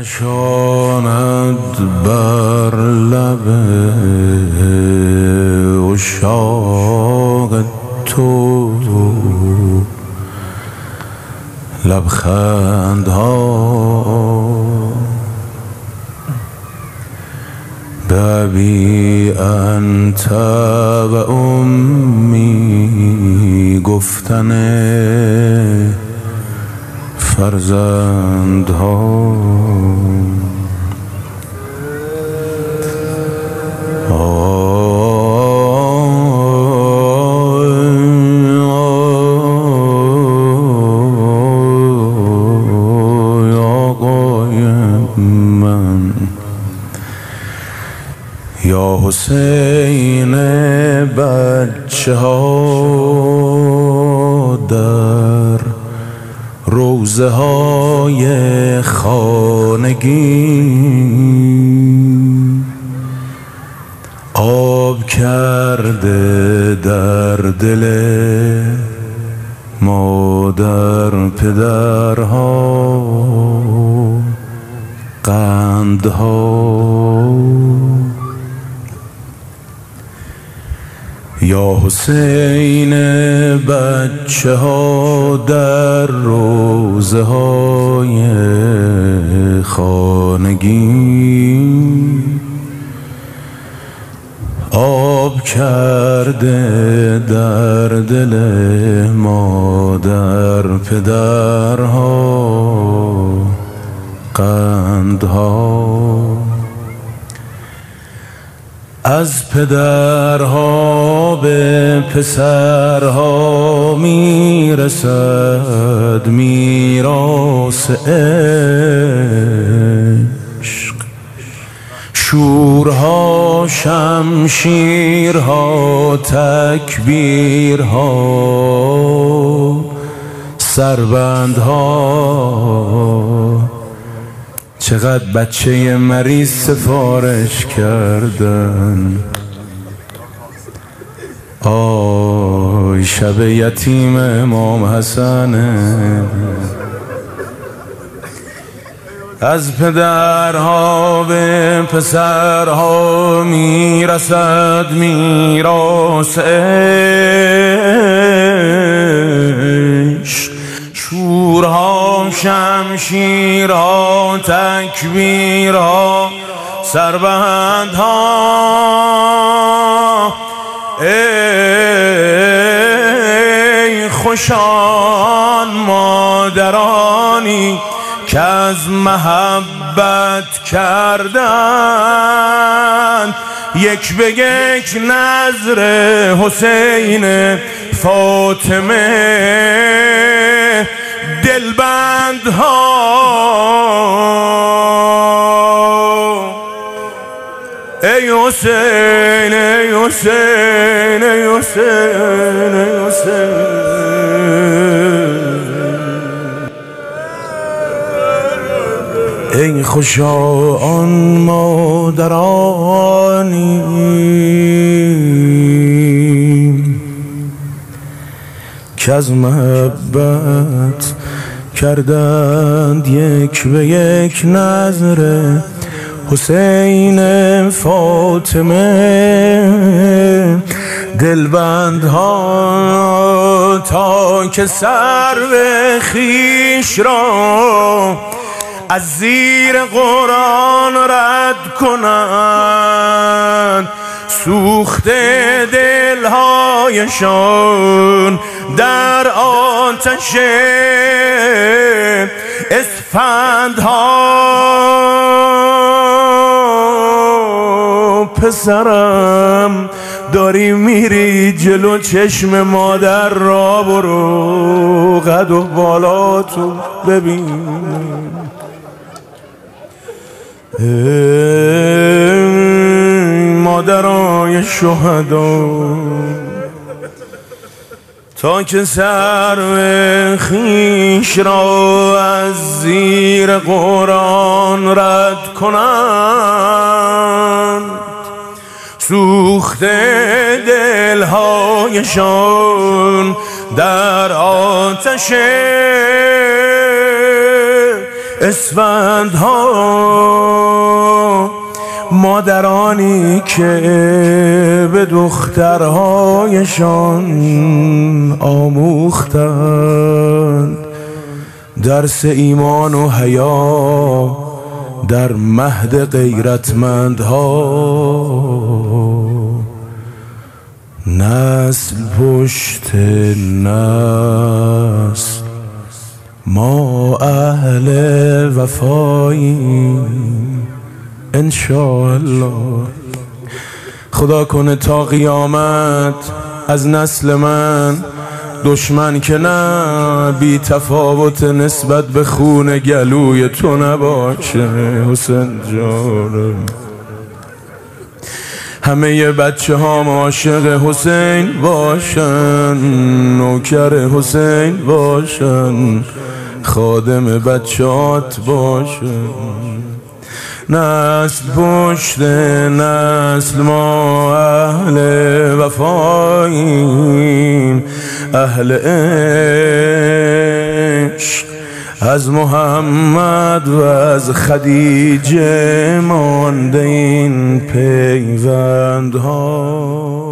نشاند بر لب عشاق تو لبخندها بابی انت و امی گفتن فرزندها یا حسین بچه ها در روضه های خانگی آب کرده در دل مادر پدرها قندها. یا حسین بچه ها در روضه های خانگی آب کرده در دل مادر پدرها قندها. از پدرها به پسرها میرسد میراث عشق، شورها شمشیرها تکبیرها سربندها. چقدر بچه مریض سفارش کردن، آی شب یتیم امام حسنه. از پدرها به پسرها میرسد میراث عشق، شورها شمشیرها تکبیرها سربندها. ای خوشان مادرانی که از محبت کردن یک به یک نظر حسین فاطمه دلبندها. ای حسین ای حسین ای حسین ای حسین. ای خوشا آن مادرانی که از محبت کردند یک به یک نظر حسین فاطمه دلبندها، تا که سرو خویش را از زیر قرآن رد کنند، سوخته دلهایشان در آتش اسفندها. پسرم داری میری جلو چشم مادر را برو، قد و بالاتو ببین. مادرای شهدا، تا که سرو خویش را از زیر قرآن رد کنند، سوخته دلهایشان در آتش اسفندها، مادرانی که به دخترهایشان آموختند درس ایمان و حیا در مهد غیرتمندها. نسل پشت نسل ما اهل وفاییم انشاءالله. خدا کنه تا قیامت از نسل من دشمن که نه بی تفاوت نسبت به خون گلوی تو نباشه حسین جان. همه بچه ها عاشق حسین باشن، نوکر حسین باشن، خادم بچهات باشن. نسل پشت نسل ما اهل وفاییم، اهل عشق. از محمد و از خدیجه مانده این پیوندها.